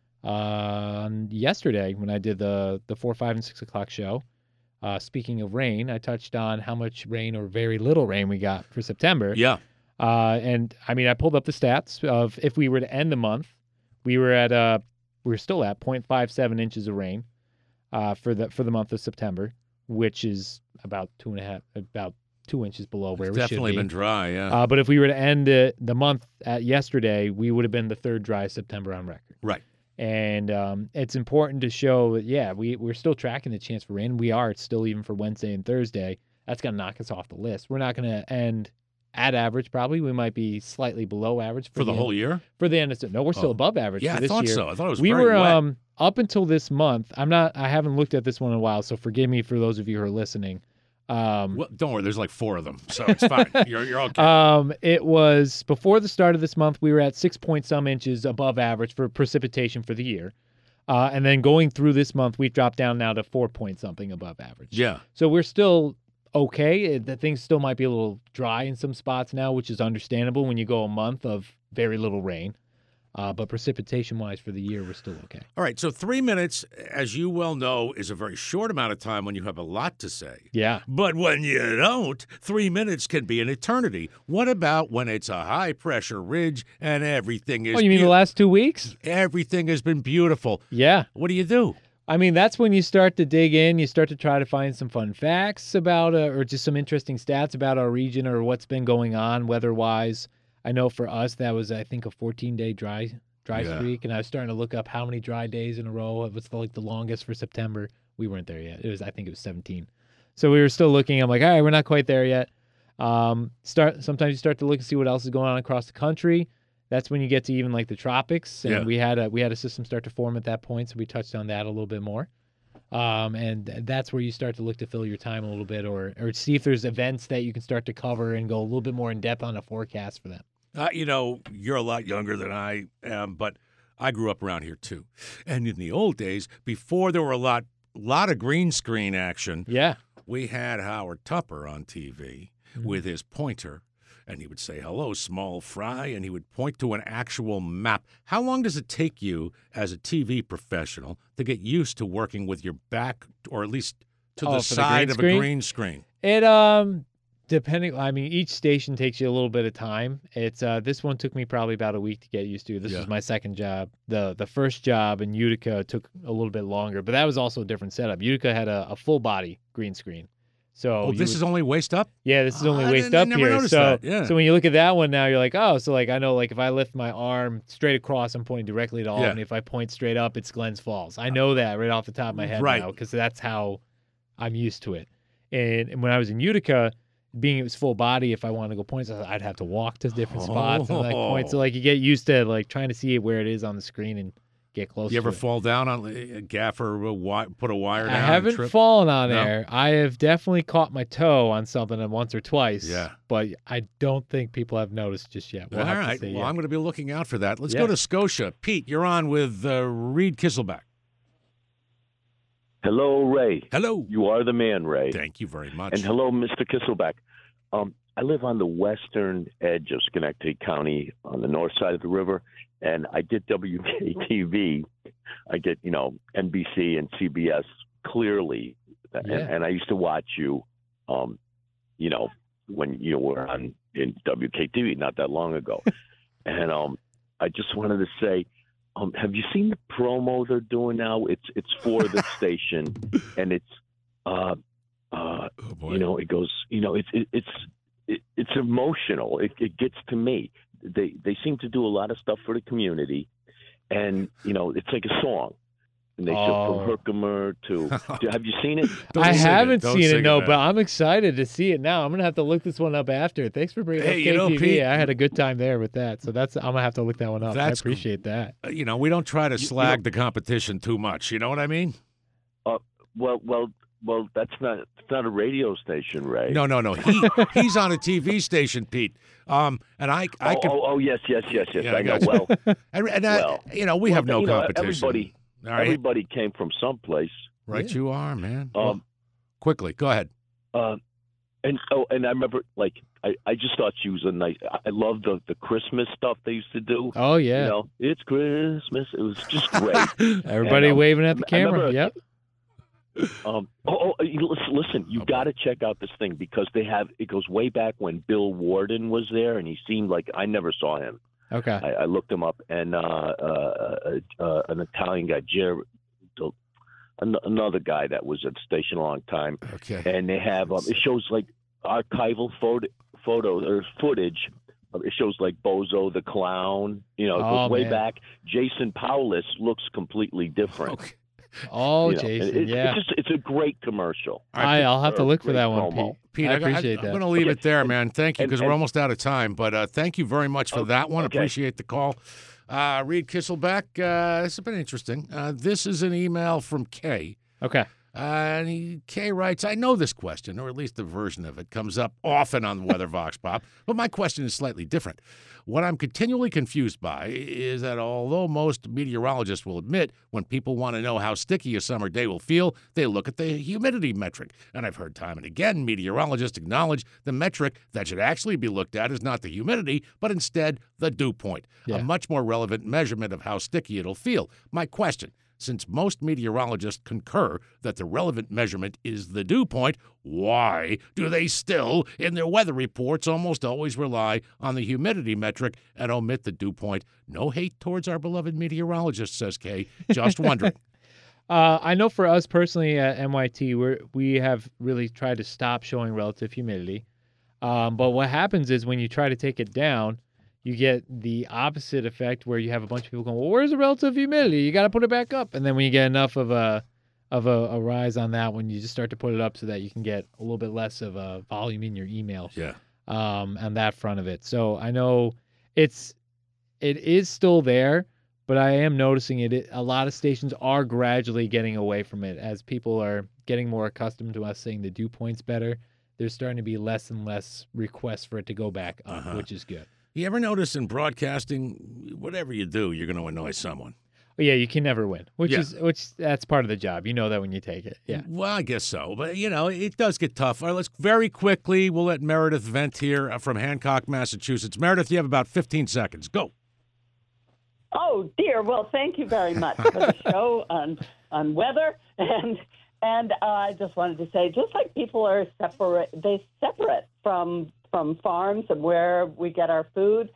uh, yesterday when I did the, the four, five, and six o'clock show, uh, speaking of rain, I touched on how much rain or very little rain we got for September. Yeah. Uh, and I mean, I pulled up the stats of if we were to end the month, we were at uh, we were still at zero point five seven inches of rain uh, for the for the month of September, which is about two and a half, about two inches below where It's we definitely should be. been dry, yeah. Uh, but if we were to end uh, the month at yesterday, we would have been the third driest September on record. Right. And um, it's important to show that, yeah, we, we're still tracking the chance for rain. We are. It's still even for Wednesday and Thursday. That's going to knock us off the list. We're not going to end at average, probably. We might be slightly below average. For the end- whole year? For the end of No, we're still Oh. above average Yeah, for I this thought year. so. I thought it was we very were wet. um up until this month. I'm not. I haven't looked at this one in a while, so forgive me for those of you who are listening. Um, Well, don't worry, there's like four of them, so it's fine. You're, you're okay. um, it was before the start of this month. We were at six point some inches above average for precipitation for the year, uh, and then going through this month, we've dropped down now to four point something above average. yeah. So we're still okay. It- The things still might be a little dry in some spots now, which is understandable when you go a month of very little rain. Uh, but precipitation-wise for the year, we're still okay. All right, so three minutes, as you well know, is a very short amount of time when you have a lot to say. Yeah. But when you don't, three minutes can be an eternity. What about when it's a high-pressure ridge and everything is Oh, you mean the beau- last two weeks? everything has been beautiful? Yeah. What do you do? I mean, that's when you start to dig in. You start to try to find some fun facts about, uh, or just some interesting stats about our region or what's been going on weather-wise. I know for us that was, I think, a fourteen-day dry dry Yeah. streak, and I was starting to look up how many dry days in a row. It was like the longest for September. We weren't there yet. It was, I think, it was seventeen. So we were still looking. I'm like, all right, we're not quite there yet. Um, start. Sometimes you start to look and see what else is going on across the country. That's when you get to even like the tropics, and Yeah. we had a we had a system start to form at that point, so we touched on that a little bit more. Um, and that's where you start to look to fill your time a little bit, or or see if there's events that you can start to cover and go a little bit more in depth on a forecast for them. Uh, you know, you're a lot younger than I am, but I grew up around here too. And in the old days, before there were a lot, lot of green screen action, Yeah. we had Howard Tupper on T V Mm-hmm. with his pointer, and he would say, "Hello, small fry," and he would point to an actual map. How long does it take you as a T V professional to get used to working with your back, or at least to Oh, the for the side green of screen? a green screen? It um depending I mean each station takes you a little bit of time. It's uh this one took me probably about a week to get used to. This Yeah. was my second job. The the first job in Utica took a little bit longer, but that was also a different setup. Utica had a, a full body green screen. So Oh, you this would- is only waist up? Yeah, this is Oh, only I waist didn't- I up never here. noticed So, that, yeah. so when you look at that one now, you're like, oh, so like I know, like if I lift my arm straight across, I'm pointing directly to Albany. Yeah. If I point straight up, it's Glens Falls. I know that right off the top of my head Right. now because that's how I'm used to it. And, and when I was in Utica, being it was full body, if I wanted to go points, I'd have to walk to different spots and like point. So Oh. like you get used to like trying to see where it is on the screen and get close. You to ever it. fall down on a gaffer, a wi- put a wire down? I and haven't trip? fallen on No? there. I have definitely caught my toe on something once or twice. Yeah. But I don't think people have noticed just yet. We'll All have right. to see. Well, yeah. I'm going to be looking out for that. Let's Yeah. go to Scotia. Pete, you're on with uh, Reed Kisselback. Hello, Ray. Hello. You are the man, Ray. Thank you very much. And hello, Mister Kisselback. Um, I live on the western edge of Schenectady County on the north side of the river, and I did W K T V. I get, you know, N B C and C B S clearly, and, Yeah. and I used to watch you, um, you know, when you were on in W K T V not that long ago. And um, I just wanted to say, um, have you seen the promo they're doing now? It's it's for the station, and it's uh, uh, Oh, boy. you know, it goes, you know, it's it, it's it, it's emotional. It, it gets to me. They they seem to do a lot of stuff for the community, and you know, it's like a song. And they Oh. said from Herkimer to, to. Have you seen it? Don't I sing it. haven't Don't seen sing it, no, man. but I'm excited to see it now. I'm gonna have to look this one up after. Thanks for bringing Hey, up you know, K T V. Pete- I had a good time there with that, so that's I'm gonna have to look that one up. That's I appreciate that. Uh, you know, we don't try to you slag know- the competition too much. You know what I mean? Uh, well, well, well. That's not. It's not a radio station, Ray. No, no, no. He he's on a T V station, Pete. Um, and I I oh, can oh, oh, yes, yes, yes, yes. Yeah, I I know. got you. Well, and, and I- well, you know we well, have no you know, competition. Everybody, All right, everybody came from someplace. right? Yeah. You are, man. Um, Well, quickly, go ahead. Uh, and oh, and I remember, like, I, I just thought she was a nice. I love the the Christmas stuff they used to do. Oh yeah, you know, it's Christmas. It was just great. Everybody and, um, waving at the I camera. remember, Yep. Um, oh, oh, listen, listen you got to check out this thing because they have. It goes way back when Bill Warden was there, and he seemed like I never saw him. Okay. I, I looked him up, and uh, uh, uh, an Italian guy, Jer, an- another guy that was at the station a long time. Okay. And they have um, it shows like archival photo, photos or footage. It shows like Bozo the Clown. You know, it Oh, goes way man. back. Jason Paulus looks completely different. Okay. Oh, You know, Jason, it's, yeah. it's, just, it's a great commercial. I, I'll have to Or look for great that one, promo. Pete. Pete, I I, appreciate I, that. I'm going to leave Okay. it there, man. Thank you, And- because we're and- almost out of time. But uh, thank you very much for Oh, that one. okay. Appreciate the call. Uh, Reed Kisselbeck, uh, this has been interesting. Uh, this is an email from Kay. Okay. Uh, and he, Kay writes, I know this question, or at least a version of it, comes up often on the Weather Vox Pop, but my question is slightly different. What I'm continually confused by is that although most meteorologists will admit when people want to know how sticky a summer day will feel, they look at the humidity metric. And I've heard time and again meteorologists acknowledge the metric that should actually be looked at is not the humidity, but instead the dew point, Yeah. a much more relevant measurement of how sticky it'll feel. My question, since most meteorologists concur that the relevant measurement is the dew point, why do they still, in their weather reports, almost always rely on the humidity metric and omit the dew point? No hate towards our beloved meteorologists, says Kay. Just wondering. Uh, I know for us personally at N Y T, we we have really tried to stop showing relative humidity. Um, but what happens is when you try to take it down, you get the opposite effect where you have a bunch of people going, well, where's the relative humidity? You got to put it back up. And then when you get enough of a of a, a rise on that one, you just start to put it up so that you can get a little bit less of a volume in your email Yeah. um, on that front of it. So I know it's it is still there, but I am noticing it, it. A lot of stations are gradually getting away from it as people are getting more accustomed to us saying the dew point's better. There's starting to be less and less requests for it to go back up, Uh-huh. which is good. You ever notice in broadcasting, whatever you do, you're going to annoy someone? But yeah, you can never win, which Yeah. is which that's part of the job. You know that when you take it. Yeah. Well, I guess so. But, you know, it does get tough. All right, let's very quickly, we'll let Meredith vent here uh, from Hancock, Massachusetts. Meredith, you have about fifteen seconds. Go. Oh dear. Well, thank you very much for the show on on weather, and and uh, I just wanted to say, just like people are separate, they separate from from farms and where we get our food.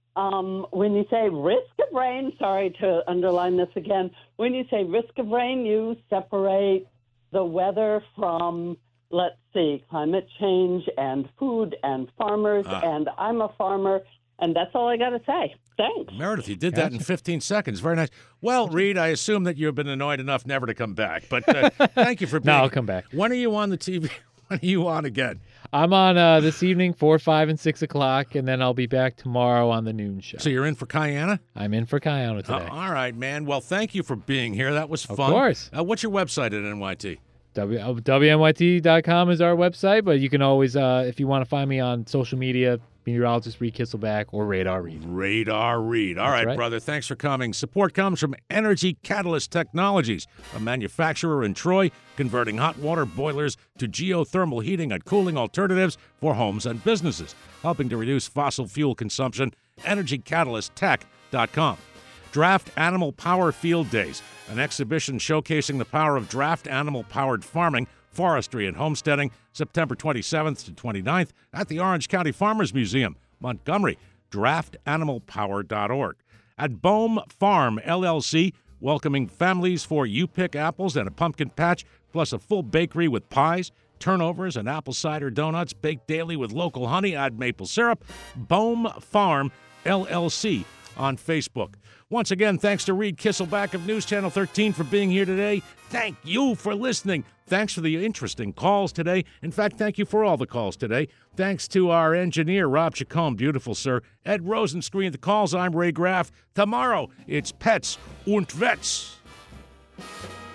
Um, when you say risk of rain, sorry to underline this again. When you say risk of rain, you separate the weather from, let's see, climate change and food and farmers. Ah. And I'm a farmer, and that's all I got to say. Thanks. Meredith, you did that in fifteen seconds. Very nice. Well, Reed, I assume that you've been annoyed enough never to come back. But uh, thank you for being No, I'll come back. When are you on the T V? When are you on again? I'm on uh, this evening, four, five, and six o'clock, and then I'll be back tomorrow on the noon show. So you're in for Kayana? I'm in for Kayana Oh, today. all right, man. Well, thank you for being here. That was Of fun. course. Uh, what's your website at N Y T? W- W N Y T dot com is our website, but you can always, uh, if you want to find me on social media, meteorologist Reed Kisselback or Radar Reed. Radar Reed. All That's right, right. brother. Thanks for coming. Support comes from Energy Catalyst Technologies, a manufacturer in Troy, converting hot water boilers to geothermal heating and cooling alternatives for homes and businesses, helping to reduce fossil fuel consumption. energy catalyst tech dot com. Draft Animal Power Field Days, an exhibition showcasing the power of draft animal-powered farming, forestry, and homesteading, September twenty-seventh to twenty-ninth at the Orange County Farmers Museum, Montgomery, draft animal power dot org. At Bohm Farm, L L C, welcoming families for you-pick apples and a pumpkin patch, plus a full bakery with pies, turnovers, and apple cider donuts baked daily with local honey, add maple syrup. Bohm Farm, L L C on Facebook. Once again, thanks to Reed Kisselback of News Channel thirteen for being here today. Thank you for listening. Thanks for the interesting calls today. In fact, thank you for all the calls today. Thanks to our engineer, Rob Chacon. Beautiful, sir. Ed Rosen screened the calls. I'm Ray Graff. Tomorrow, it's Pets und Vets.